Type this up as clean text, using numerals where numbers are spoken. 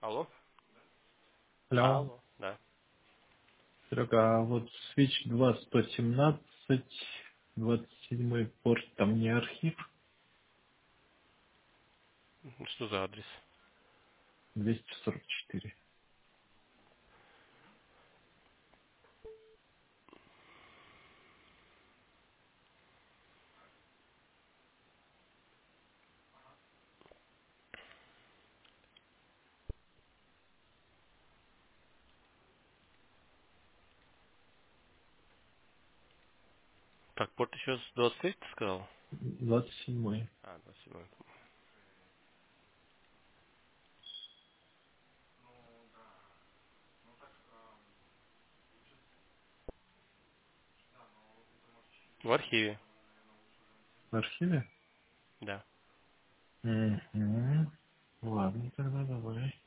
Алло? Алло, Алло. Да. Серега, а вот Switch 2.117, 27 порт, там не архив, Что за адрес? 244. Так, порт еще с 23 ты сказал? 27. А, 27. В архиве. В архиве? Да. Угу. Ладно, тогда давай.